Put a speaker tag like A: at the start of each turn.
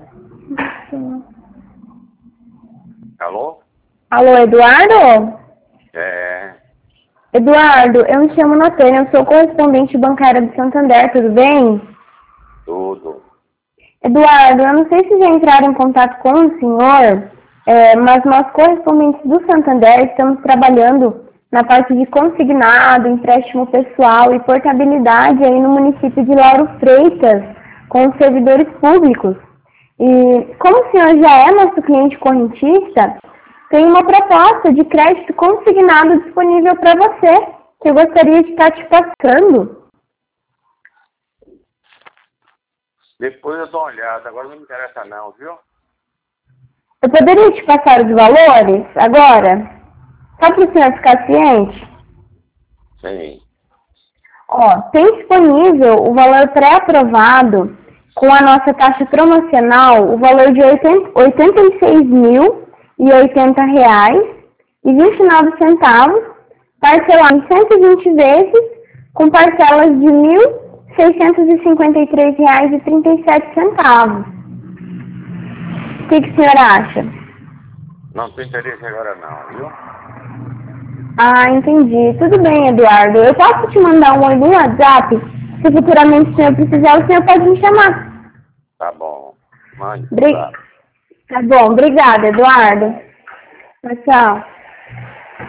A: Alô?
B: Alô, Eduardo?
A: É,
B: Eduardo, eu me chamo Natânia, eu sou correspondente bancária do Santander, tudo bem?
A: tudo.
B: Eduardo, eu não sei se já entraram em contato com o senhor, mas nós correspondentes do Santander estamos trabalhando na parte de consignado, empréstimo pessoal e portabilidade aí no município de Lauro Freitas, com os servidores públicos. E como o senhor já é nosso cliente correntista, tem uma proposta de crédito consignado disponível para você, que eu gostaria de estar te passando.
A: Depois eu dou uma olhada, agora não me interessa não, viu?
B: Eu poderia te passar os valores agora? Só para o senhor ficar ciente?
A: Sim.
B: Ó, tem disponível o valor pré-aprovado com a nossa taxa promocional, o valor de R$ 86.080,29, parcelado em 120 vezes, com parcelas de R$ 1.653,37. O que o senhor acha?
A: Não tem interesse agora não, viu?
B: Ah, entendi. Tudo bem, Eduardo. Eu posso te mandar um oi no WhatsApp? Se futuramente o senhor precisar, o senhor pode me chamar.
A: Tá bom. Mande,
B: Tá bom, obrigada, Eduardo. Tchau, tchau.